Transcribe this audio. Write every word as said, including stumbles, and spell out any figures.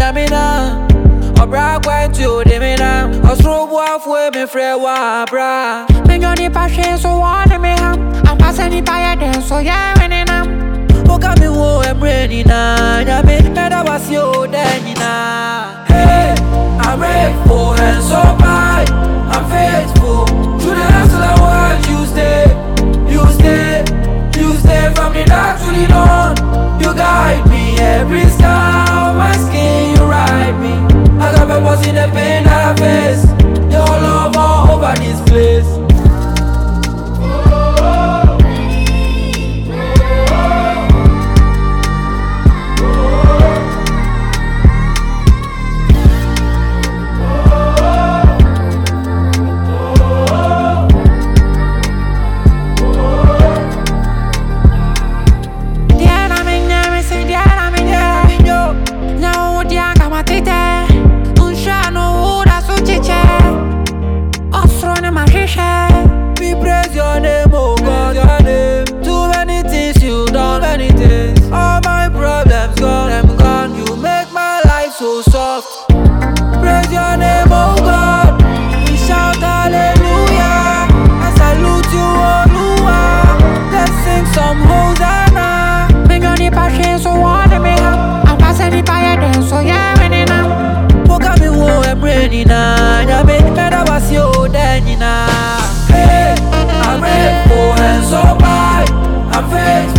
nyamina. Obra kwent you de me na. Osrobo afwe me frɛ wa bra. Me nyoni passion so one me ham. I'm passing it by a dance so yeah when it am. Oka mi wo emre ni na. Nyame meda was yo den ni na. Hey, I'm grateful and so high. I'm faithful to the hustle and work you stay. You stay, you stay from the dark to the dawn. You guide me every scar of my skin. You ride me. I got purpose in the pain that I face. Your love all over this place. We praise your name, oh God, your name. Too many things you done, many things. All my problems gone, I'm gone. You make my life so soft. Praise your name, oh God. We shout hallelujah. I salute you, oh Lord. Let's sing some Hosanna. Me nyoni passion so one me ham. I'm passing it by a dance so yeah when it am. Oka mi wo emre ni na. Nyame meda was yo den ni na. Hey, I'm grateful and so high. I'm faithful.